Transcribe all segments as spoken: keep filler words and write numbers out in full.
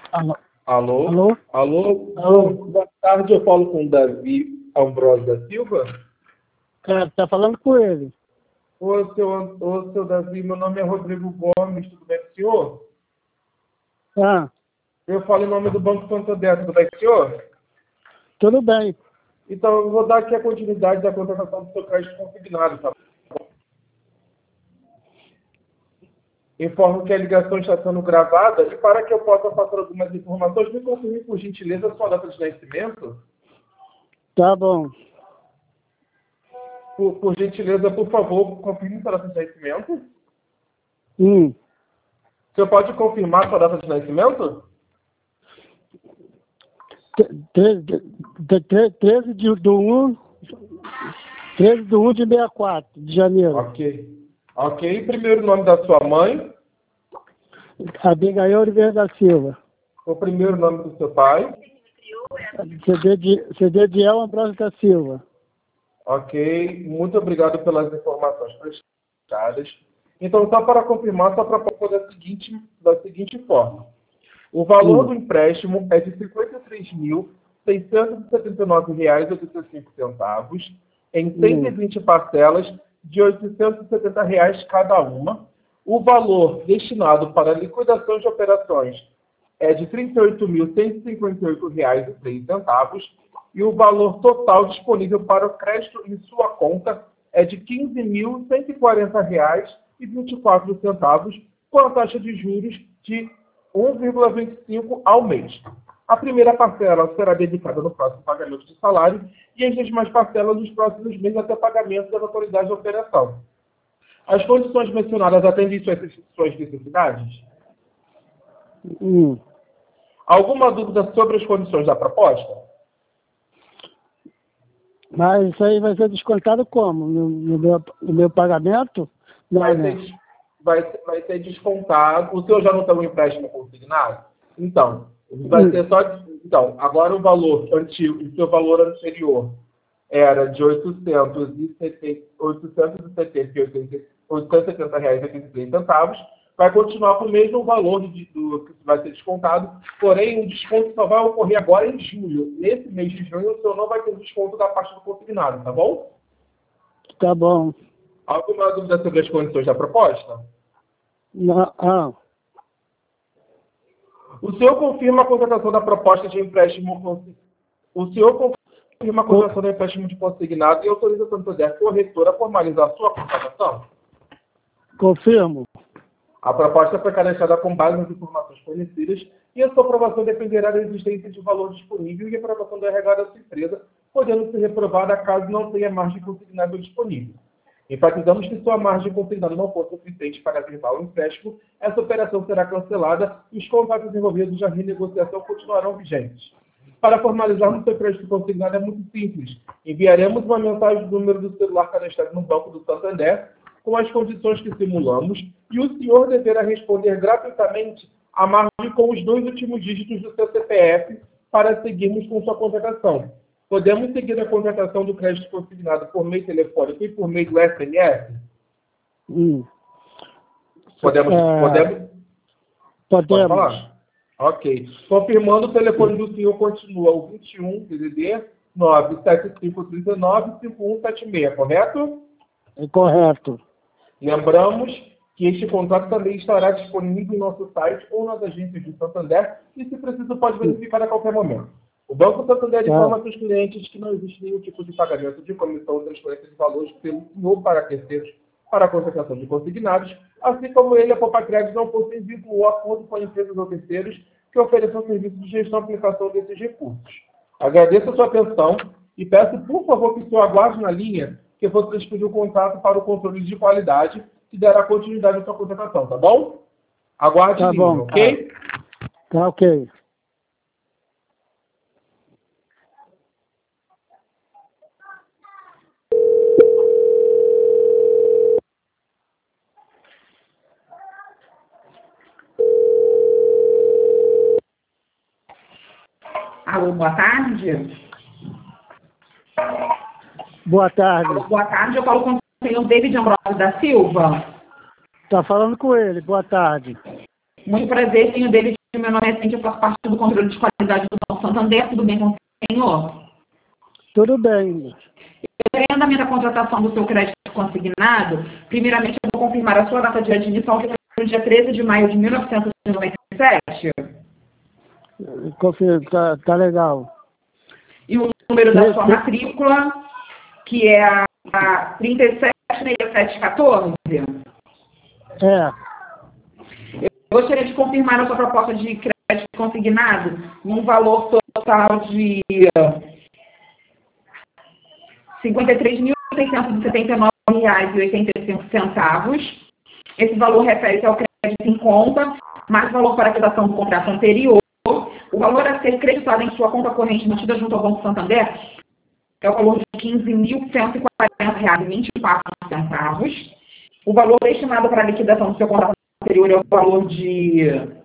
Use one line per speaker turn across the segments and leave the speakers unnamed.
Alô?
Alô?
Alô?
Alô?
Alô?
Boa tarde, eu falo com o Davi Ambrosio da Silva.
Cara, tá falando com ele.
Ô, seu, ô, seu Davi, meu nome é Rodrigo Gomes, tudo bem com o senhor?
Ah,
Eu falo em nome do Banco Santander, tudo bem com o senhor?
tudo bem.
Então, eu vou dar aqui a continuidade da contratação do seu crédito consignado, tá? Informo que a ligação está sendo gravada e para que eu possa passar algumas informações, me confirme, por gentileza, a sua data de nascimento.
Tá bom.
Por, por gentileza, por favor, confirme sua data de nascimento.
Hum.
O senhor pode confirmar sua data de nascimento?
treze de do um, treze do um de sessenta e quatro, de janeiro.
Ok. Ok. Primeiro nome da sua mãe.
Abigail Oliveira da Silva.
O primeiro nome do seu pai.
C D de, C D de El Ambrosio da Silva.
Ok. Muito obrigado pelas informações prestadas. Então, só para confirmar, só para propor da seguinte, da seguinte forma. O valor
Hum.
do empréstimo é de cinquenta e três mil, seiscentos e setenta e nove reais e oitenta e cinco centavos em cento e vinte parcelas de oitocentos e setenta reais cada uma. O valor destinado para liquidação de operações é de trinta e oito mil, cento e cinquenta e oito reais e três centavos e o valor total disponível para o crédito em sua conta é de quinze mil, cento e quarenta reais e vinte e quatro centavos, com a taxa de juros de um vírgula vinte e cinco ao mês. A primeira parcela será dedicada no próximo pagamento de salário e as demais parcelas nos próximos meses até pagamento das autoridades de operação. As condições mencionadas atendem suas, suas necessidades?
Hum.
Alguma dúvida sobre as condições da proposta?
Mas isso aí vai ser descontado como? No, no, meu, no meu pagamento? Não,
Vai
né?
ser, vai, ser- vai ser descontado. O senhor já não tem um empréstimo consignado? Então, vai
Hum.
ser só. Então, agora o valor antigo, o seu valor anterior era de oitocentos e setenta, oitocentos e setenta e setenta reais e oitenta e três centavos, vai continuar com o mesmo valor de, do, que vai ser descontado, porém o desconto só vai ocorrer agora em julho. Nesse mês de junho, o senhor não vai ter desconto da parte do consignado, tá bom?
Tá bom.
Alguma dúvida sobre as condições da proposta?
Não, ah.
O senhor confirma a contratação da proposta de empréstimo consi- O senhor confirma a
Co-
contratação do empréstimo de consignado e autoriza a Santander corretora a formalizar a sua contratação?
Confirmo.
A proposta foi cadastrada com base nas informações fornecidas e a sua aprovação dependerá da existência de valor disponível e aprovação do R H da sua empresa, podendo ser reprovada caso não tenha margem consignada disponível. Enfatizamos que sua margem consignada não for suficiente para firmar o empréstimo, essa operação será cancelada e os contratos envolvidos na renegociação continuarão vigentes. Para formalizarmos seu crédito consignado é muito simples. Enviaremos uma mensagem do número do celular cadastrado no Banco do Santander com as condições que simulamos e o senhor deverá responder gratuitamente a margem com os dois últimos dígitos do seu C P F para seguirmos com sua contratação. Podemos seguir a contratação do crédito consignado por meio telefônico e por meio do S M S?
Hum.
Podemos,
É,
podemos, pode
podemos.
falar? Ok. Confirmando, o telefone do senhor continua o vinte e um, D D D, nove sete cinco três nove, cinco um sete seis, correto?
É correto.
Lembramos que este contrato também estará disponível em nosso site ou nas agências de Santander e, se preciso, pode verificar a qualquer momento. O Banco Santander
Tá.
informa a seus clientes que não existe nenhum tipo de pagamento de comissão ou transferência de valores pelo senhor para terceiros para a contratação de consignados, assim como ele, a Poupa Crédito, não possui vínculo ou acordo com empresas ou terceiros que ofereçam serviços de gestão e aplicação desses recursos. Agradeço a sua atenção e peço, por favor, que o senhor aguarde na linha que eu vou transferir o contato para o controle de qualidade que dará continuidade à sua contratação, tá bom? Aguarde
Tá
em linha,
bom.
ok?
Tá ok.
Alô, boa tarde.
Boa tarde.
Alô, boa tarde. Eu falo com o senhor David Ambrosio da Silva.
Tá falando com ele. Boa tarde.
Muito prazer, senhor David meu nome é Cíntia, eu faço parte do controle de qualidade do Banco Santander. Tudo bem com o senhor?
Tudo bem.
Em andamento da contratação do seu crédito consignado, primeiramente eu vou confirmar a sua data de admissão, que foi no dia treze de maio de mil novecentos e noventa e sete.
Confio, tá, tá legal.
E o número da sua matrícula, que é a, a trinta e sete sessenta e sete quatorze.
É.
Eu gostaria de confirmar a sua proposta de crédito consignado num valor total de cinquenta e três mil seiscentos e setenta e nove reais e oitenta e cinco centavos. Esse valor refere-se ao crédito em conta, mais valor para a quitação do contrato anterior. O valor a ser creditado em sua conta corrente mantida junto ao Banco Santander é o valor de quinze mil cento e quarenta reais e vinte e quatro centavos. O valor estimado para a liquidação do seu contrato anterior é o valor de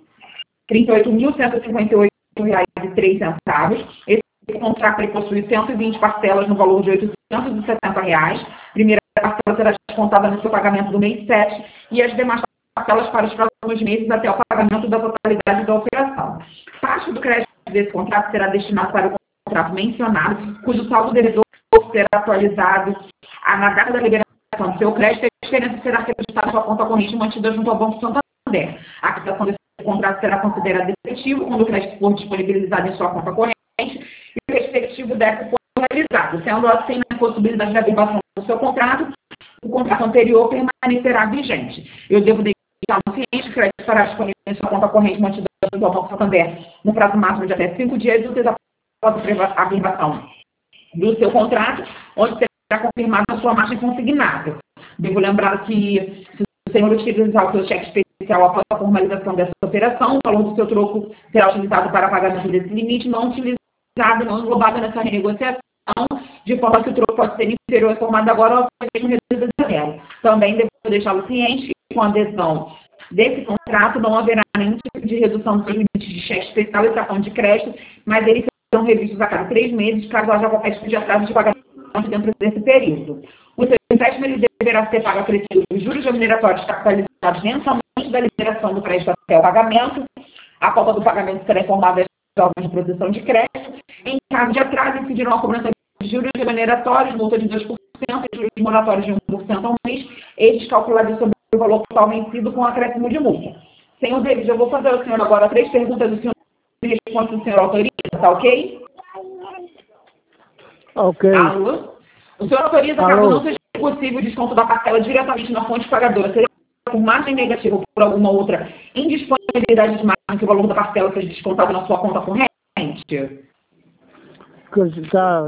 trinta e oito mil cento e cinquenta e oito reais e três centavos. Esse contrato ele possui cento e vinte parcelas no valor de oitocentos e setenta reais. Primeira parcela será descontada no seu pagamento do mês sete e as demais parcelas para os próximos meses até o pagamento da totalidade da operação. Parte do crédito desse contrato será destinado para o contrato mencionado, cujo saldo devedor será atualizado na data da liberação do seu crédito, a diferença será acreditada na sua conta corrente mantida junto ao Banco Santander. A quitação desse contrato será considerada efetivo quando o crédito for disponibilizado em sua conta corrente e o respectivo débito for realizado. Sendo assim, na possibilidade de averbação do seu contrato, o contrato anterior permanecerá vigente. Eu devo deixar no ciente que o crédito estará disponível em sua conta corrente mantida junto ao Banco Santander no prazo máximo de até cinco dias úteis após a averbação do seu contrato, onde será confirmada a sua margem consignada. Devo lembrar que, se o senhor utilizar o seu cheque especial após a formalização dessa operação, o valor do seu troco será utilizado para pagamento desse limite, não utilizado, não englobado nessa renegociação, de forma que o troco pode ser inferior à formada agora ou mesmo reduzido a zero. Também devo deixá-lo ciente que, com a adesão desse contrato, não haverá nenhum tipo de redução dos seus limites de cheque especial e cartão de crédito, mas eles serão revistos a cada três meses, caso haja qualquer tipo de atraso de pagamento dentro desse período. O seu empréstimo ele deverá ser pago acrescido dos juros remuneratórios capitalizados mensalmente da liberação do crédito até o pagamento. A falta do pagamento será informada às órgãos de proteção de crédito. Em caso de atraso, incidirão a cobrança de juros remuneratórios, multa de dois por cento e juros moratórios de um por cento ao mês, estes calculados sobre o valor total vencido com acréscimo de multa. Senhor David, eu vou fazer ao senhor agora três perguntas do senhor e responde se o senhor autoriza, tá ok?
Ok.
Alô? O senhor autoriza,
Alô?
caso não seja possível o desconto da parcela diretamente na fonte pagadora, seja por margem negativa ou por alguma outra indisponibilidade de margem, que o valor da parcela seja descontado na sua conta corrente?
Tá.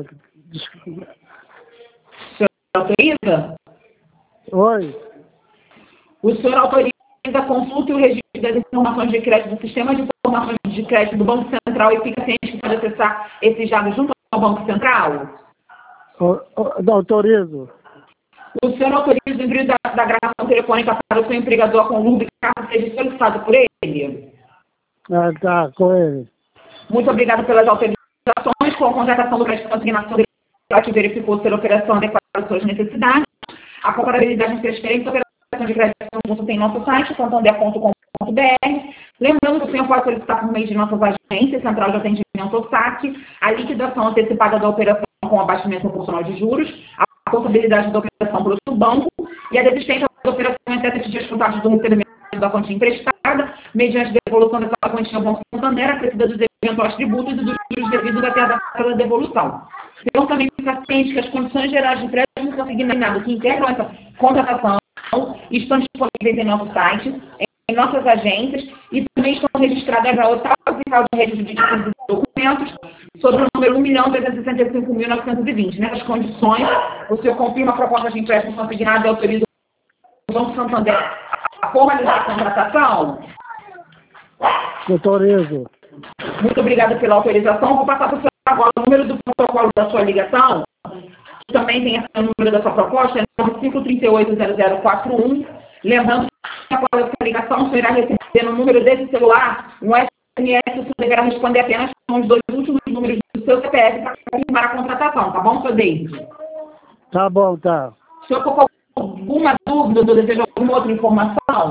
O senhor autoriza?
Oi.
O senhor autoriza a consulta e o registro das informações de crédito do sistema de informações de crédito do Banco Central e fica ciente que pode acessar esses dados junto ao Banco Central?
O, o, autorizo.
O senhor autoriza o envio da, da gravação telefônica para o seu empregador com luz caso seja solicitado por ele?
Ah, tá, com ele.
Muito obrigado pelas autorizações. Com a contratação do crédito de consignação, que verificou ser a operação adequada às suas necessidades. A comparabilidade entre as diferentes operações de crédito conjunto tem nosso site, santander ponto com ponto br. Lembrando que o senhor pode solicitar por meio de nossas agências, Central de Atendimento ou S A C, a liquidação antecipada da operação com abatimento proporcional de juros, a possibilidade da operação por outro banco e a desistência da operação em até sete dias contados do recebimento da quantia emprestada, mediante devolução dessa quantia ao Banco Santander, acrescida dos eventuais tributos e dos juros devidos até a data da devolução. Então, também fica ciente que as condições gerais de empréstimo consignado que integram essa contratação estão disponíveis em nosso site, em nossas agências e também estão registradas na Otal Oficial de Rede Jurídica dos Documentos sobre o número um milhão trezentos e sessenta e cinco mil novecentos e vinte. Nessas condições, o senhor confirma a proposta de empréstimo consignado e autoriza o Banco Santander a formalizar a contratação?
Autorizo.
Muito obrigada pela autorização. Vou passar para o senhor agora o número do protocolo da sua ligação, que também tem esse número da sua proposta, é nove cinco três oito zero zero quatro um. Lembrando que após essa ligação, o senhor irá receber no número desse celular um S M S, o senhor deverá responder apenas com os dois últimos números do seu C P F para confirmar a contratação, tá bom, senhor David?
Tá bom, tá.
Se o senhor ficou com alguma dúvida ou deseja alguma outra informação,